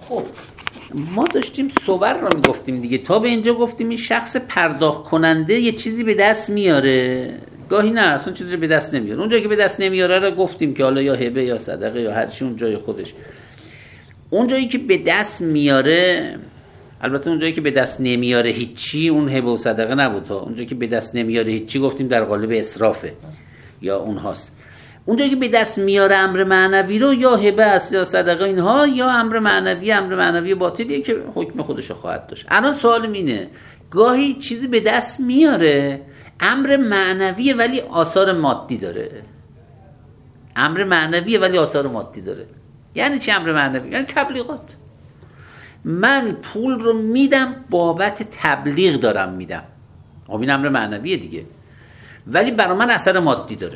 خب ما داشتیم صور رو میگفتیم دیگه، تا به اینجا گفتیم این شخص پرداخت کننده یه چیزی به دست میاره، گاهی نه اصلا چیزی به دست نمیاره. اونجایی که به دست نمیاره رو گفتیم که حالا یا هبه یا صدقه یا هر چی اون جای خودش. اونجایی که به دست میاره، البته اونجایی که به دست نمیاره هیچی اون هبه و صدقه نبود، تا اونجایی که به دست نمیاره هیچی گفتیم در قالب اسرافه یا اونهاست. اونجایی که به دست میاره امر معنوی رو یا هبه است یا صدقه اینها، یا امر معنوی باطلیه که حکم خودشو خواهد داشت. الان سوالم اینه، گاهی چیزی به دست میاره امر معنویه ولی آثار مادی داره. امر معنویه ولی آثار مادی داره. یعنی چی امر معنوی؟ یعنی تبلیغات. من پول رو میدم بابت تبلیغ دارم میدم، این امر معنویه دیگه، ولی برای من اثر مادی داره.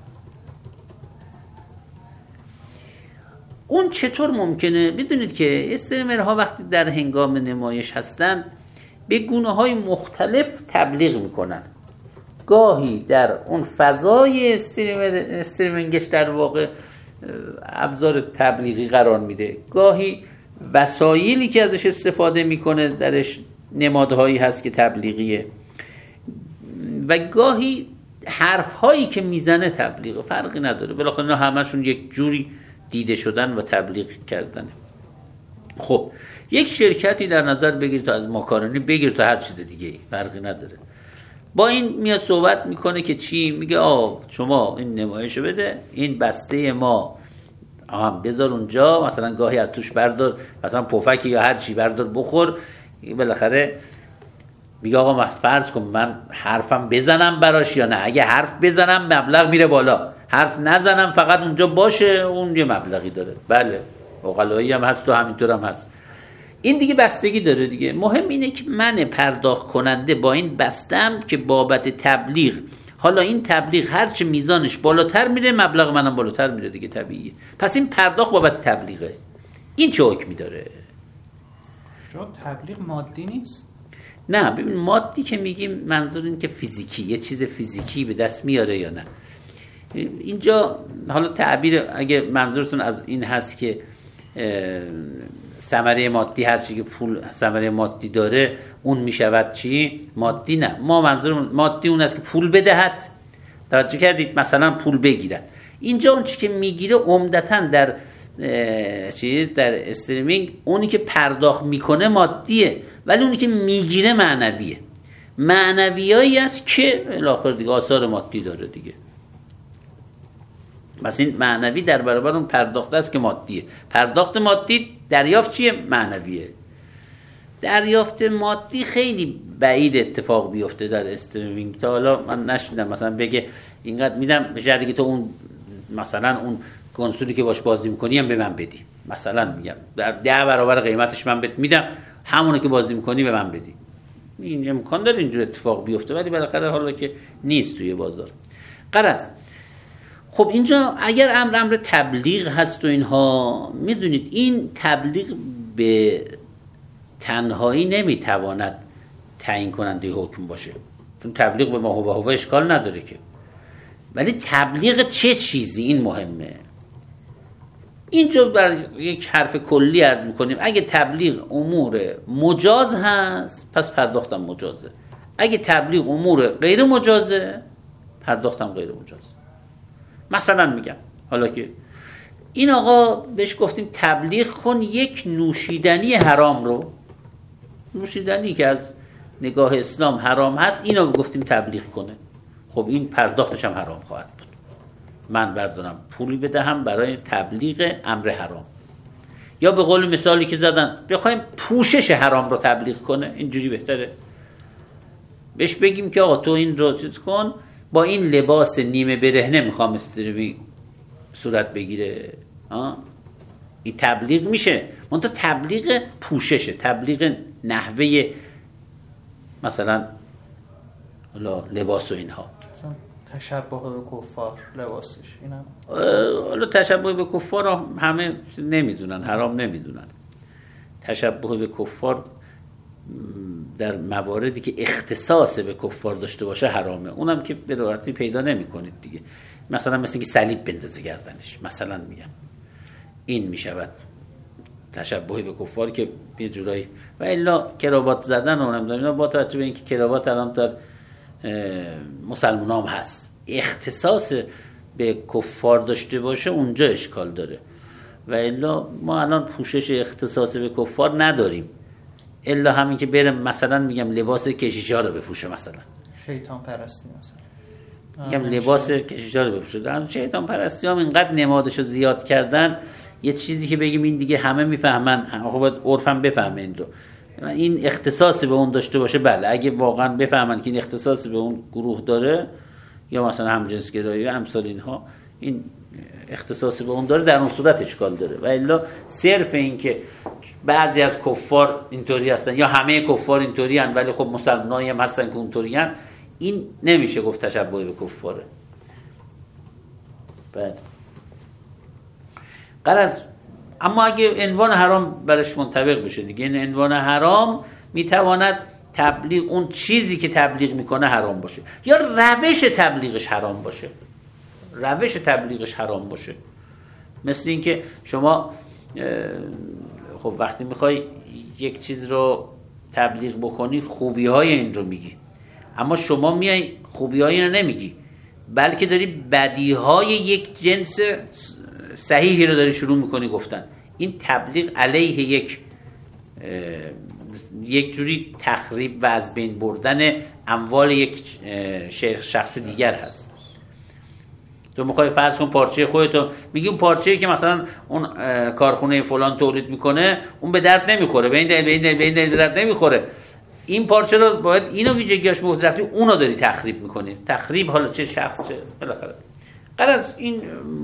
اون چطور ممکنه؟ بدونید که استریمرها وقتی در هنگام نمایش هستن به گونه‌های مختلف تبلیغ میکنن. گاهی در اون فضای استریمینگش در واقع ابزار تبلیغی قرار میده، گاهی وسایلی که ازش استفاده میکنه درش نمادهایی هست که تبلیغیه، و گاهی حرفهایی که میزنه تبلیغه. فرقی نداره، بالاخره اینا همشون یک جوری دیده شدن و تبلیغ کردنه. خب یک شرکتی در نظر بگیر، تا از ماکارونی بگیر تا هر چیز دیگه، فرقی نداره، با این میاد صحبت میکنه که چی؟ میگه شما این نمایشو بده، این بسته ما بذار اونجا، مثلا گاهی از توش بردار، مثلا پفک یا هر چی بردار بخور. بالاخره میگه آقا فرض کن من حرفم بزنم براش یا نه، اگه حرف بزنم مبلغ میره بالا، حرف نزنم فقط اونجا باشه اون یه مبلغی داره. بله عقلایی هم هست و همینطور هم هست. این دیگه بستگی داره دیگه. مهم اینه که من پرداخت کننده با این بستم که بابت تبلیغ، حالا این تبلیغ هرچه میزانش بالاتر میره مبلغ منم بالاتر میره دیگه، طبیعیه. پس این پرداخت بابت تبلیغه. این چه حکمی داره؟ چون تبلیغ مادی نیست. نه ببین، مادی که میگیم منظور این که فیزیکی، یه چیز فیزیکی به دست میاره یا نه. اینجا حالا تعبیر اگه منظورتون از این هست که ثمره مادی، هر چی که پول ثمره مادی داره اون میشود چی؟ مادی. نه، ما منظورمون مادی اون است که پول بدهد. توجه کردید؟ مثلا پول بگیرد. اینجا اون چی که میگیره عمدتاً در در استریمینگ اونی که پرداخت میکنه مادیه، ولی اونی که میگیره معنویه. معنویایی است که الاخر دیگه آثار مادی داره دیگه. پس این معنوی در برابر اون پرداخت است که مادیه. پرداخت مادی دریافت چیه؟ معنویه. دریافت مادی خیلی بعید اتفاق بیفته در استریمینگ. تا حالا من نشیدم مثلا بگه اینقدر میدم به شرطی که تو اون مثلا اون کنسولی که باش بازی میکنی هم به من بدی، مثلا میگم در 10 برابر قیمتش من بهت میدم، همونو که بازی میکنی به من بدی. این امکان داره اینجور اتفاق بیفته، ولی بالاخره حالا که نیست توی بازار. غرض خب اینجا اگر امر تبلیغ هست و اینها، میدونید این تبلیغ به تنهایی نمیتواند تعیین کننده حکم باشه، چون تبلیغ به ما هو اشکال نداره که، ولی تبلیغ چه چیزی این مهمه. اینجا بر یک حرف کلی عرض میکنیم، اگه تبلیغ امور مجاز هست پس پرداختم مجازه، اگه تبلیغ امور غیر مجازه پرداختم غیر مجازه. مثلا میگم حالا که این آقا بهش گفتیم تبلیغ کن یک نوشیدنی حرام رو، نوشیدنی که از نگاه اسلام حرام هست، اینو گفتیم تبلیغ کنه. خب این پرداختش هم حرام خواهد بود. من بردارم پولی بدهم برای تبلیغ امر حرام، یا به قول مثالی که زدن بخوایم پوشش حرام رو تبلیغ کنه، اینجوری بهتره. بهش بگیم که آقا تو این رو چیز کن، با این لباس نیمه برهنه میخوام استریمی صورت بگیره، این تبلیغ میشه. منتها تبلیغ پوششه، تبلیغ نحوه مثلا لباس و اینها، تشبه به کفار لباسش اینا. حالا تشبه به کفار همه نمیدونن، حرام نمیدونن. تشبه به کفار در مواردی که اختصاص به کفار داشته باشه حرامه، اونم که به راحتی پیدا نمی‌کنید دیگه. مثلا مثل اینکه صلیب بندازه گردنش، مثلا میگم این میشود تشبه به کفار که یه جورایی و الا کراوات زدن و نمیدونم اینا، با توجه به اینکه کراوات الان در مسلمان هم هست، اختصاص به کفار داشته باشه اونجا اشکال داره و الا ما الان پوشش اختصاص به کفار نداریم، الا همین که برم مثلا میگم لباس کشیشا رو بپوشه، مثلا شیطان پرستی مثلا میگم لباس کشیشا رو بپوشه. در شیطان پرستی هم اینقدر نمادشو زیاد کردن، یه چیزی که بگیم این دیگه همه میفهمن، خب باید عرفم بفهمه این رو، این اختصاص به اون داشته باشه بله، اگه واقعا بفهمن که این اختصاص به اون گروه داره یا مثلا همجنسگرایی یا امثال اینها، این اختصاص به اون داره، در اون صورت اشکال داره. و الا صرف این که بعضی از کفار اینطوری هستن یا همه کفار اینطوری هستن ولی خب مسلمانایی هم هستن که اونطوری هستن، این نمیشه گفت تشبه به کفاره. بله غرض اما اگه عنوان حرام برش منطبق بشه دیگه، این عنوان حرام میتواند تبلیغ، اون چیزی که تبلیغ میکنه حرام باشه یا روش تبلیغش حرام باشه، روش تبلیغش حرام باشه. مثل این که شما خب وقتی میخوای یک چیز رو تبلیغ بکنی خوبی های این رو میگی، اما شما میای خوبی های این رو نمیگی، بلکه داری بدی های یک جنس صحیحی رو داری شروع میکنی گفتن. این تبلیغ علیه یک جوری تخریب و از بین بردن اموال یک شخص دیگر هست. تو میخوای فرض کن پارچه خودتو میگی اون پارچه‌ای که مثلا اون کارخونه فلان تولید میکنه اون به درد نمیخوره، به این دلیل درد نمیخوره، این پارچه رو باید اینو ویژگیاش به رفتی اونو داری تخریب میکنی. تخریب حالا چه شخص چه بالاخره غرض این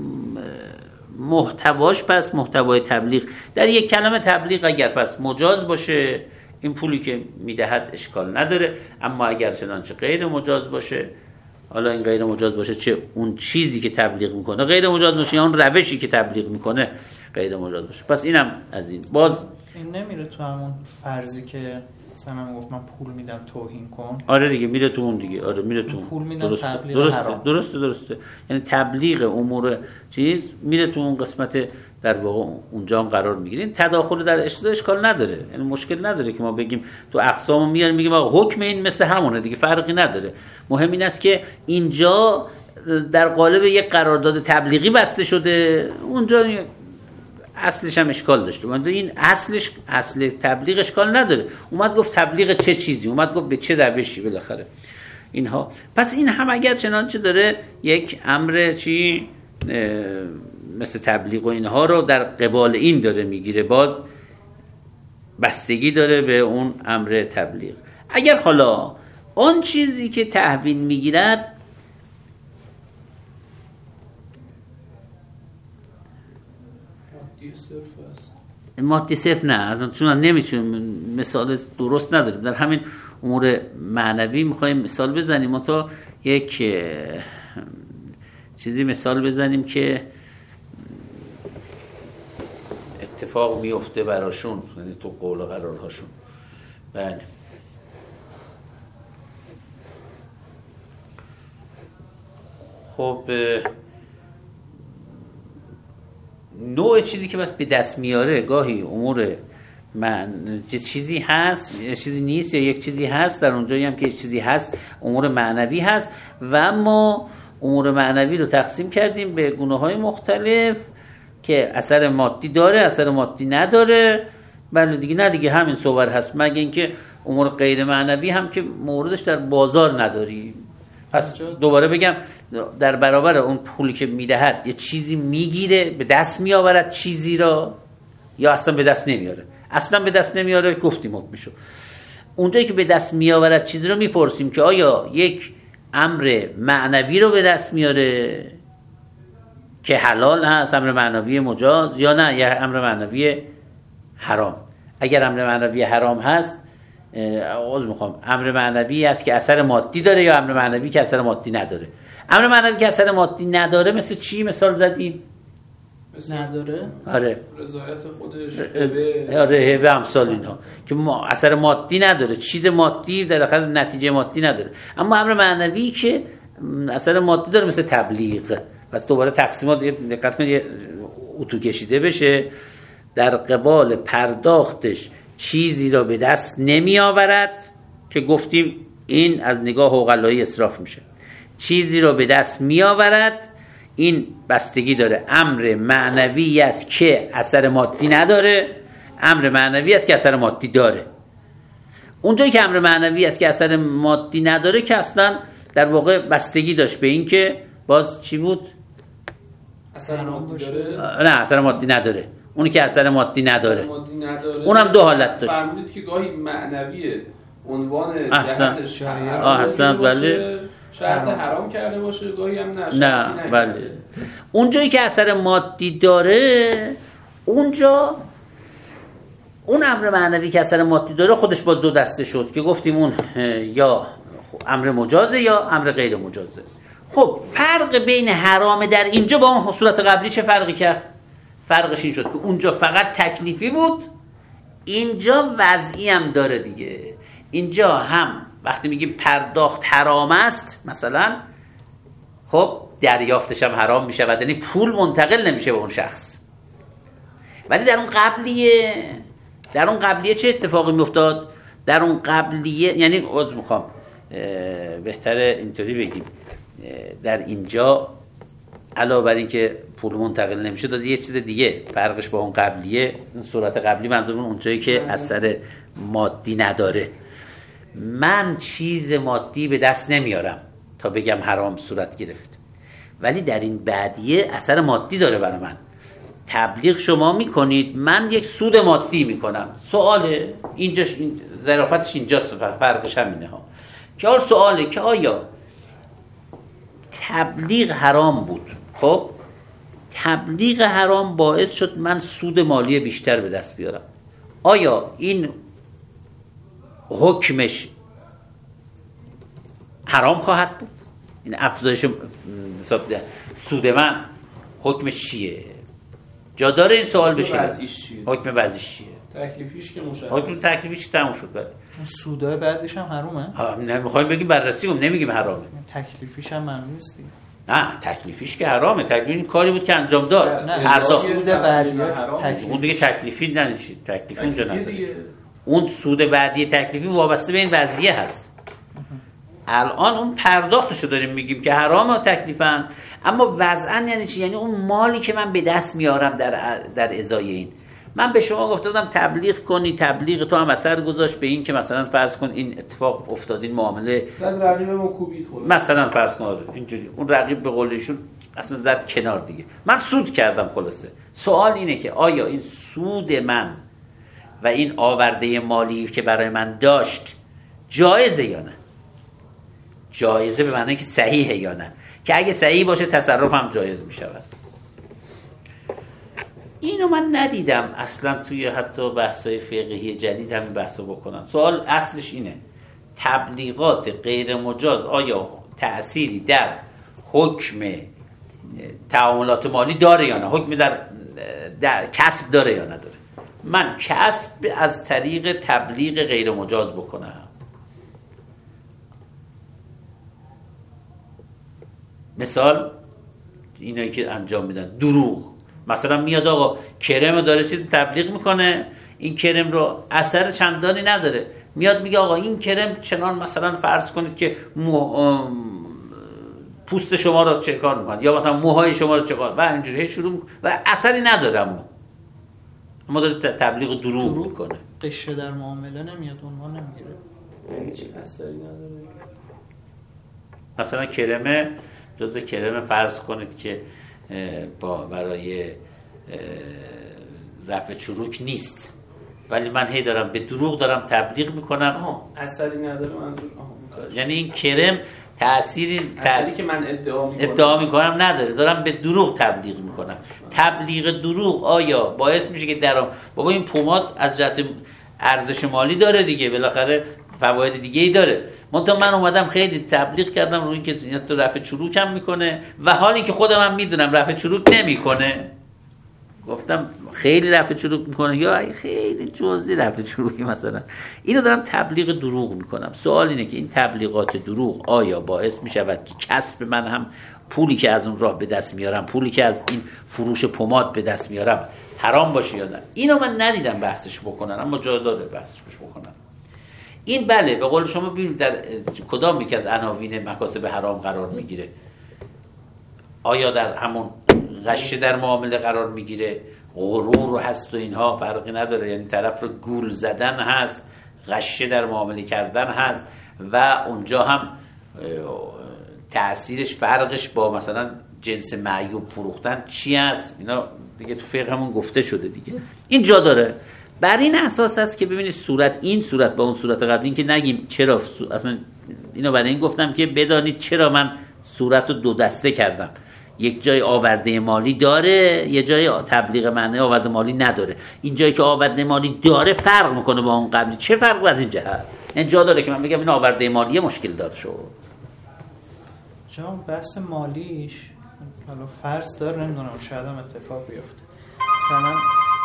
محتواش، پس محتوای تبلیغ در یک کلمه تبلیغ اگر پس مجاز باشه این پولی که میدهد اشکال نداره، اما اگر چنانچه غیر مجاز باشه، حالا این غیر مجاز باشه چه اون چیزی که تبلیغ میکنه غیر مجاز باشه یا اون روشی که تبلیغ میکنه غیر مجاز باشه، پس اینم از این باز این نمیره تو همون فرضی که مثلا من گفت من پول میدم توهین کن. آره دیگه میره تو اون دیگه، آره میره تو پول میدم تبلیغ حرام. درسته یعنی تبلیغ امور چیز میره تو اون قسمت در واقع اونجا هم قرار میگیره. این تداخل در اشکال نداره، یعنی مشکل نداره که ما بگیم تو اقسامو میاریم میگیم آقا حکم این مثل همونه دیگه، فرقی نداره. مهم این است که اینجا در قالب یک قرارداد تبلیغی بسته شده، اونجا اصلش هم اشکال داشته. این اصل تبلیغ اشکال نداره. اومد گفت تبلیغ چه چیزی، اومد گفت به چه روشی بالاخره اینها. پس این هم اگر چنانچه داره یک امر چی مثل تبلیغ و اینها رو در قبال این داره میگیره، باز بستگی داره به اون امر تبلیغ. اگر حالا اون چیزی که تحویل میگیرد مادی صرف نه، چون نمیتونیم مثال درست نداریم، در همین امور معنوی میخوایم مثال بزنیم، ما تا یک چیزی مثال بزنیم که اتفاق میفته براشون، یعنی تو قول و قرارهاشون. بله خب نوع چیزی که بس به دست میاره، گاهی امور چیزی هست چیزی نیست، یا یک چیزی هست در اونجایی هم که یک چیزی هست امور معنوی هست، و ما امور معنوی رو تقسیم کردیم به گونه‌های مختلف که اثر مادی داره، اثر مادی نداره. بله دیگه نه دیگه همین صور هست، مگه اینکه امور غیر معنوی هم که موردش در بازار نداری. پس دوباره بگم در برابر اون پولی که میدهد یه چیزی میگیره، به دست میآورد چیزی را، یا اصلا به دست نمیاره. اصلا به دست نمیاره گفتیم حکم میشو. اونجایی که به دست میآورد چیزی رو میپرسیم که آیا یک امر معنوی رو به دست میاره که حلال هست، امر معنوی مجاز، یا نه یه امر معنوی حرام. اگر امر معنوی حرام هست، امر معنوی است که اثر مادی داره، یا امر معنوی که اثر مادی نداره. امر معنوی که اثر مادی نداره مثل چی مثال زدیم؟ نداره؟ آره رضایت خودش، آره هبه امثال اینها که اثر مادی نداره، چیز مادی در آخر نتیجه مادی نداره. اما امر معنوی که اثر مادی داره مثل تبلیغ. پس دوباره تقسیمات دقت کنید اتو کشیده بشه. در قبال پرداختش چیزی را به دست نمی آورد که گفتیم این از نگاه عقلایی اسراف میشه. چیزی را به دست می آورد، این بستگی داره. امر معنوی است که اثر مادی نداره، امر معنوی است که اثر مادی داره. اونجایی که امر معنوی است که اثر مادی نداره که اصلا در واقع بستگی داشت به این که باز چی بود؟ اثر مادی داره؟ نه، اثر مادی نداره. اونی که اثر مادی نداره اونم دو حالت داره. فرمودید که گاهی معنویه عنوان جهتش احسن بله شرط حرام کرده باشه، گاهی هم نه بله. اونجایی که اثر مادی داره، اونجا اون امر معنوی که اثر مادی داره خودش با دو دسته شد که گفتیم اون یا امر مجازه یا امر غیر مجازه. خب فرق بین حرام در اینجا با اون صورت قبلی چه فرقی کرد؟ فرقش این شد که اونجا فقط تکلیفی بود، اینجا وضعی هم داره دیگه. اینجا هم وقتی میگیم پرداخت حرام است مثلا، خب دریافتش هم حرام میشه و یعنی پول منتقل نمیشه به اون شخص. ولی در اون قبلیه چه اتفاقی میافتاد؟ در اون قبلیه یعنی میخوام بهتره اینطوری بگیم، در اینجا علاوه بر این که پول منتقل نمیشه داد یه چیز دیگه فرقش با اون قبلیه. اون صورت قبلی منظورم اونجایی که اثر مادی نداره. من چیز مادی به دست نمیارم تا بگم حرام صورت گرفت، ولی در این بعدیه اثر مادی داره برای من. تبلیغ شما میکنید، من یک سود مادی میکنم. سواله اینجاش ظرافتش اینجاست، فرقش همینه ها. که سواله که آیا تبلیغ حرام بود؟ خب تبلیغ حرام باعث شد من سود مالی بیشتر به دست بیارم. آیا این حکمش حرام خواهد بود؟ این افزایش سود من حکمش چیه؟ جا داره این سوال بشه. حکم وضعیش چیه؟ تکلیفیش که مشخص. حکم تکلیفیش تموم شد. بله. سودای بعدش هم حرومه؟ نه میخوایم بگیم بررسی کنیم، نمیگیم حرامه. تکلیفیش هم معلوم نیست دیگه. نه تکلیفیش که حرامه. تکلیف این کاری بود که انجام داد. نه سود بعدی اون دیگه تکلیفی ننشید. تکلیفی اونجا نداره. اون سود بعدی تکلیفی وابسته به این وضعیه هست. الان اون پرداختشو داریم میگیم که حرامه و تکلیفن، اما وضعن یعنی چی؟ یعنی اون مالی که من به دست میارم در ازای این. من به شما گفتم تبلیغ کنی، تبلیغ تو هم اثر گذاشت به این که مثلا فرض کن این اتفاق افتاد، این معامله زد رقیب ما کوبید خود، مثلا فرض کن اینجوری اون رقیب به قول ایشون اصلا زد کنار دیگه، من سود کردم. خلاصه سوال اینه که آیا این سود من و این آورده مالی که برای من داشت جایزه یا نه؟ جایزه به معنی که صحیحه یا نه؟ که اگه صحیح باشه تصرف هم جایز می شود. اینو من ندیدم اصلا توی حتی بحث‌های فقهی جدید همین بحثو بکنن. سوال اصلش اینه تبلیغات غیر مجاز آیا تأثیری در حکم تعاملات مالی داره یا نه؟ حکم در کسب داره یا نداره؟ من کسب از طریق تبلیغ غیر مجاز بکنم، مثال اینایی که انجام میدن دروغ، مثلا میاد آقا کرم داره چیز تبلیغ میکنه، این کرم رو اثر چندانی نداره، میاد میگه آقا این کرم چنان مثلا فرض کنید که پوست شما رو چه کار میکنه یا مثلا موهای شما رو چه کار و اینجوری شروع و اثری نداره، اما داره تبلیغ دروغ میکنه. قشه در معامله نمیاد، عنوان نمیگیره، چه اثری نداره. مثلا کرم جزء کرم فرض کنید که برای رفع چروک نیست، ولی من هی دارم به دروغ دارم تبلیغ میکنم. اثری نداره منظور. یعنی این کرم تأثیری که من ادعا میکنم نداره، دارم به دروغ تبلیغ میکنم. تبلیغ دروغ آیا باعث میشه که بابا این پوماد از جهت ارزش مالی داره دیگه، بالاخره فواید دیگه ای داره، من اومدم خیلی تبلیغ کردم روی اینکه تو رفع چروک هم میکنه و حالی که خودم هم میدونم رفع چروک نمیکنه، گفتم خیلی رفع چروک میکنه یا خیلی جزئی رفع چروکی مثلا، اینو دارم تبلیغ دروغ میکنم. سوال اینه که این تبلیغات دروغ آیا باعث میشود که کسب من هم پولی که از اون راه به دست میارم، پولی که از این فروش پماد به دست میارم حرام باشه یا نه. اینو من ندیدم بحثش بکنن، اما جا داره بحثش بکنن. این بله به قول شما ببینید در کدام یکی از عناوین مکاسب حرام قرار میگیره. آیا در همون غش در معامله قرار میگیره، غرور هست و اینها فرقی نداره، یعنی طرف رو گول زدن هست، غش در معامله کردن هست و اونجا هم تأثیرش فرقش با مثلا جنس معیوب فروختن چی هست، اینا دیگه تو فقه همون گفته شده دیگه. این جا داره. بر این اساس است که ببینید صورت این صورت با اون صورت قبلی، این که نگیم چرا اصلا اینو برای این گفتم که بدانید چرا من صورت رو دو دسته کردم. یک جای آورده مالی داره، یه جای تبلیغ معنی آورده مالی نداره. این جایی که آورده مالی داره فرق میکنه با اون قبلی. چه فرق از این جهت؟ این جا داره که من بگم این آورده مالی مشکل داره شو. جام بحث مالیش حالا فرض داره، نمیدونم شاید هم اتفاق بیفته. مثلا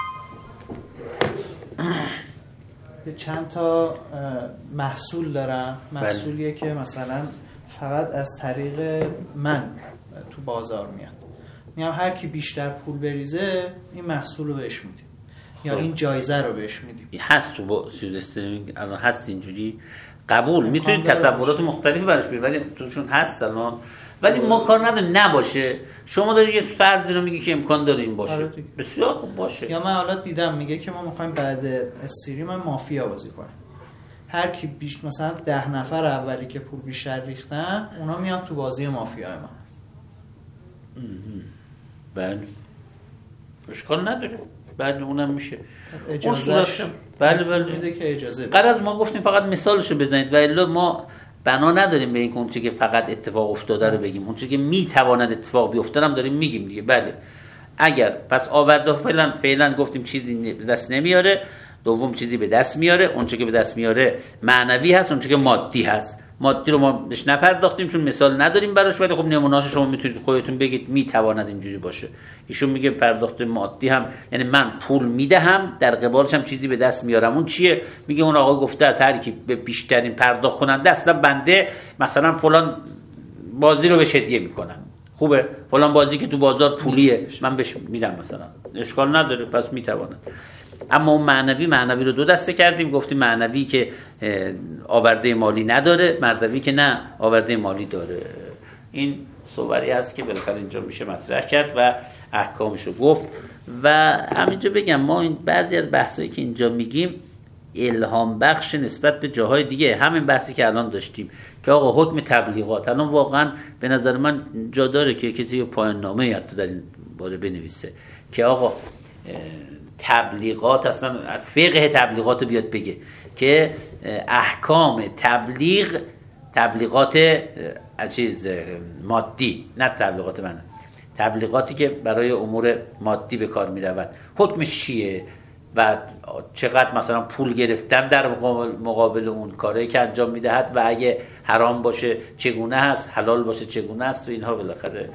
چند تا محصول دارم، محصولیه که مثلا فقط از طریق من تو بازار میاد، میگم هر کی بیشتر پول بریزه این محصول رو بهش میدیم یا این جایزه رو بهش میدیم. هست تو با سود استریمینگ الان هست اینجوری قبول، میتونید تصورات مختلفی براش بیارید ولی توشون هست الان. ولی ما کار نداره نباشه. شما داری یه فردی رو میگی که امکان داره این باشه، بسیار خوب باشه. یا من حالا دیدم میگه که ما میخوایم بعد استریم مافیا بازی کنیم، هر کی مثلا 10 نفر اولی که پول بیشتر ریختن اونا میان تو بازی مافیا ما. بله اشکال نداره، بله اونم میشه اجازهش. بله میده که اجازه قرار ما گفتیم فقط مثالشو بزنید و الا ما بنا نداریم به این اون چیزی که فقط اتفاق افتاده رو بگیم، اون چیزی که میتواند اتفاق بیفته هم داریم میگیم دیگه. بله اگر پس آورده فعلا گفتیم چیزی به دست نمیاره، دوم چیزی به دست میاره، اون چیزی که به دست میاره معنوی هست، اون چیزی که مادی هست. مادی رو ما بهش نپرداختیم چون مثال نداریم براش، ولی خب نمونه‌اش شما میتونید خودتون بگید میتواند اینجوری باشه. ایشون میگه پرداخت مادی هم یعنی من پول میدهم در قبالش هم چیزی به دست میارم. اون چیه؟ میگه اون آقا گفته از هر کی به بیشترین پرداخت کننده اصلا بنده مثلا فلان بازی رو بهش هدیه میکنم. خوبه فلان بازی که تو بازار پولیه من بهش میدم مثلا، اشکال نداره، پس میتواند. اما اون معنوی رو دو دسته کردیم، گفتیم معنوی که آورده مالی نداره، مردوی که نه آورده مالی داره. این صوری هست که بالاخره اینجا میشه مطرح کرد و احکامشو گفت. و همینجا بگم ما این بعضی از بحثایی که اینجا میگیم الهام بخش نسبت به جاهای دیگه. همین بحثی که الان داشتیم که آقا حکم تبلیغات الان واقعا به نظر من جا داره که کسی پایان نامه حتی در این باره بنویسه که آقا تبلیغات اصلا فقه تبلیغات بیاد بگه که احکام تبلیغات چیز مادی، نه تبلیغات من، تبلیغاتی که برای امور مادی به کار می رود حکمش چیه و چقدر مثلا پول گرفتن در مقابل اون کاری که انجام میدهد و اگه حرام باشه چگونه هست، حلال باشه چگونه است و اینها. بالاخره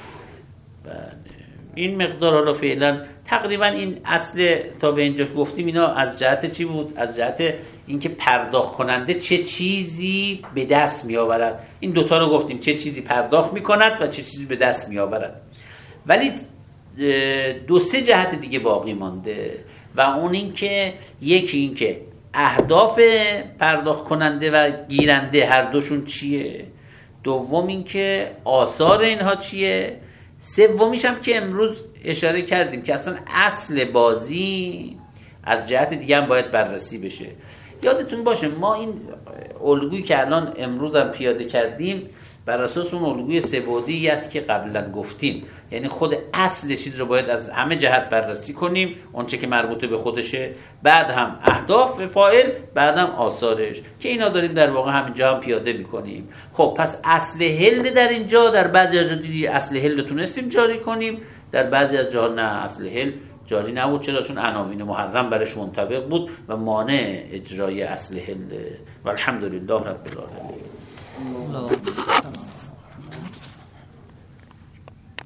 این مقدار حالا فعلا تقریبا این اصل تا به اینجا گفتیم اینا از جهت چی بود؟ از جهت اینکه پرداخت کننده چه چیزی به دست می آورد. این دوتا رو گفتیم، چه چیزی پرداخت می کند و چه چیزی به دست می آورد. ولی 2-3 جهت دیگه باقی مانده و اون این که یکی این که اهداف پرداخت کننده و گیرنده هر دوشون چیه، دوم این که آثار اینها چیه، سومیش هم که امروز اشاره کردیم که اصلا اصل بازی از جهت دیگه هم باید بررسی بشه. یادتون باشه ما این الگویی که الان امروز هم پیاده کردیم بر اساس اون الگوی سه‌بعدی است که قبلا گفتیم، یعنی خود اصل چیز رو باید از همه جهت بررسی کنیم، اون چه که مربوط به خودشه، بعد هم اهداف فاعل، بعد هم آثارش که اینا داریم در واقع همینجا هم پیاده میکنیم. خب پس اصل حل در اینجا در بعضی از جاها اصل حل رو تونستیم جاری کنیم، در بعضی از جاها نه اصل حل جاری نبود. چرا؟ چون عناوین محرم برش منطبق بود و مانع اجرای اصل حل. والحمدلله رب العالمین.